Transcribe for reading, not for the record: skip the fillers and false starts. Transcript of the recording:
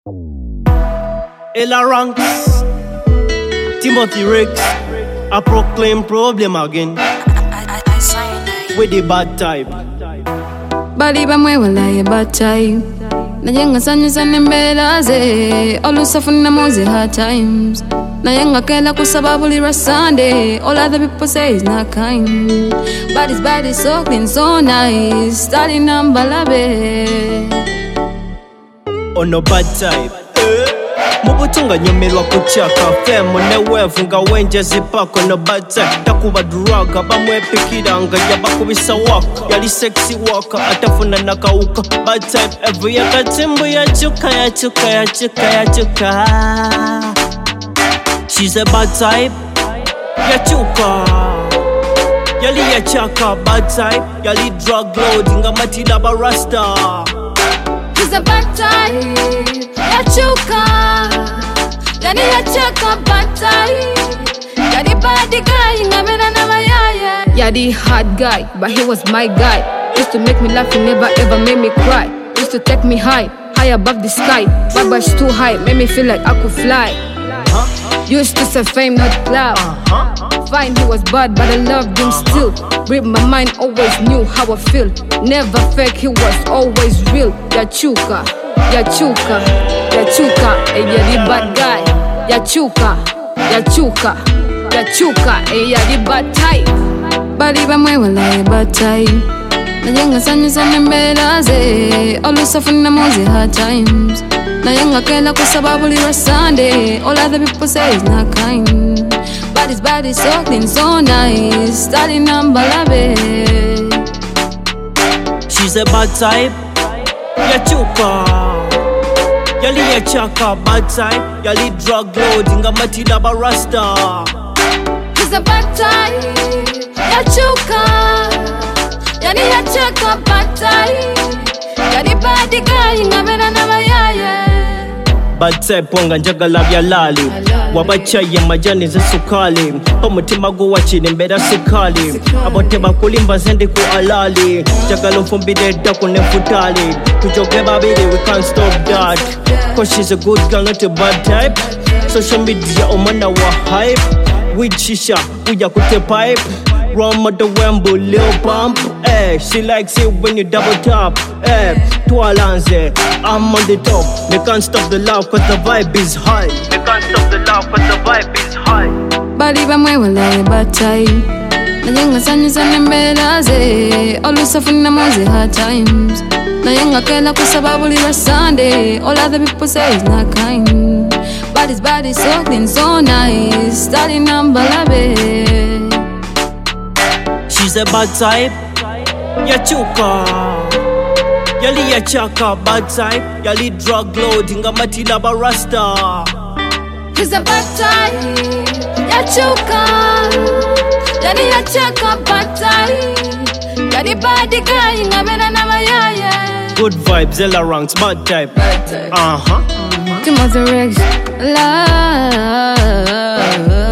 Ella Ranks, Timothy Ricks, I proclaim problem again with the bad type. Bali bamwe walaye bad type. Najenga sanyusa nembela ze olusafuna moze hard times. Nayenga kela kusababu lira Sunday. All other people say it's not kind. Bad is so clean, so nice. Starting number labe. On no bad type. Mubutunga nyemelwa kuchaka femo newevu nga wenje zipako no bad type. Takuba druga bamwe pikiranga yabakubisa waka. Yali sexy waka atafuna nakauka. Bad type every yakatimbu ya chuka. She's a bad type, ya chuka. Yali ya chaka, bad type. Yali drug loading, amatila barasta. She's a bad type, ya chuka. Yali ya chaka, bad type. Yali bad guy, ngamena na mayaya. Yadi hard guy, but he was my guy. Used to make me laugh, he never ever made me cry. Used to take me high above the sky. Baba's too high, made me feel like I could fly. Used to say fame, not cloud. Fine, he was bad, but I loved him still. Read my mind, always knew how I feel. Never fake, he was always real. Ya chuka, hey, yeah, the bad guy. Ya chuka, hey, yeah, the bad type. Bali bamwe walaye bad type. Najenga sanyusa nembela ze olusafuna moze hard times. Nayenga kela kusababu lira Sunday. All other people say it's not kind. Bad is so clean, so nice. Starting number labe. She's a bad type, ya chuka. Yali ya chaka, bad type. Yali drug loading, amatila barasta. She's a bad type, ya chuka. Yali ya chaka, bad type. Yali bad guy, ngamena na mayaya. Bad type wanga njagala bya lali. Wabachaye majani za sukali. Omutima guwachine mbera sikali. Abote bakulimba zende ku alali. Jagala mfumbide dako nefutali. Tujoge babiri, we can't stop that. Cause she's a good girl, not a bad type. Social media omana wa hype. With shisha, uya kute pipe. Rum at the Wembo, Lil Pump. She likes it when you double tap. Tualanze, I'm on the top. They can't stop the love cause the vibe is high. Bali bamwe walaye bad type. Najenga sanyusa nembela ze olusafuna moze hard times. Nayenga kela kusababu lira Sunday. All other people say it's not kind. Bad is so clean, so nice. Starting number labe. She's a bad type, ya chuka. Yali ya chaka, bad type. Yali drug loading, amatila barasta. She's a bad type, ya chuka. Yali ya chaka, bad type. Yali bad guy, ngamena na mayaya. Good vibes, Ella Ranks, bad type. Timothy Ricks, love.